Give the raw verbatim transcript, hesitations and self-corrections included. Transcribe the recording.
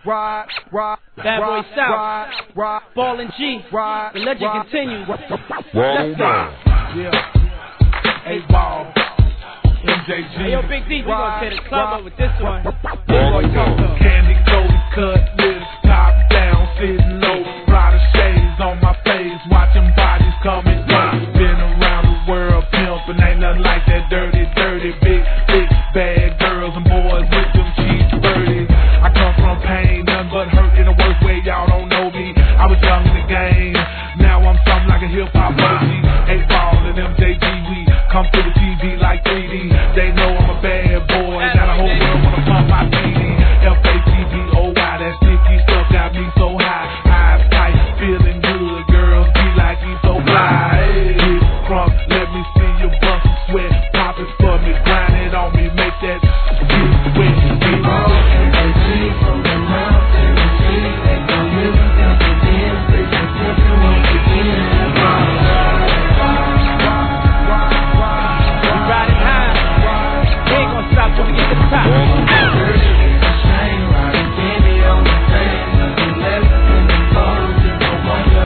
Rock, rock, Bad Boy rock, South, rock, rock, Ballin' G, rock, the legend rock, continues. rock, Let's go. Yeah. A-Ball. M J G. Hey, yo, Big D, we gonna tear the club up with this one. Candy coated cutlass, top down, sitting low. Lot of shades on my face, watching bodies come and go. Been around the world pimping, ain't nothing like that dirty, dirty, big, big, bad girls and boys with them cheese birdies. I come from pain.